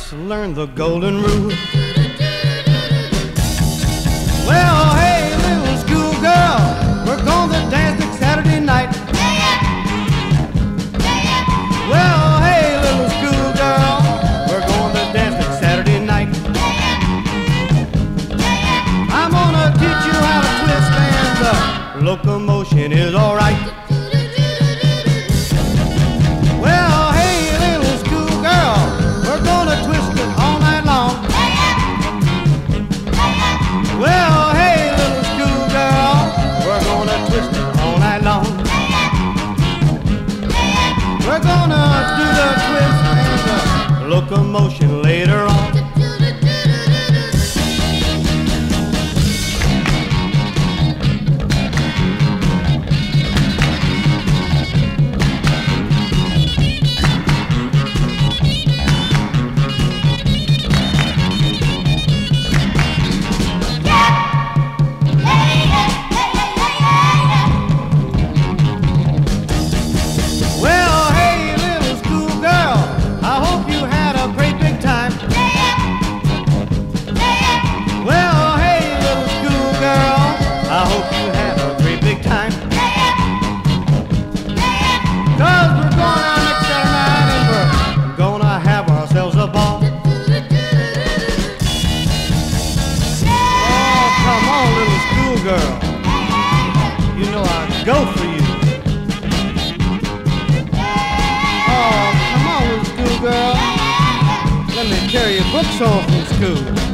Let's learn the golden rule. Well, hey, little schoolgirl, we're gonna dance next Saturday night. Well, hey, little schoolgirl, we're gonna dance next Saturday night. I'm gonna teach you how to twist, and the locomotion is alright. Well, hey, little schoolgirl, we're gonna twist it all night long. Well, hey, little schoolgirl, we're gonna twist it all night long. We're gonna do the twist and the locomotion later on. I hope you had a great big time. Cause we're going out next Saturday night and we're gonna have ourselves a ball. Oh, come on, little schoolgirl. You know I'd go for you. Oh, come on, little schoolgirl. Let me carry your books home from school.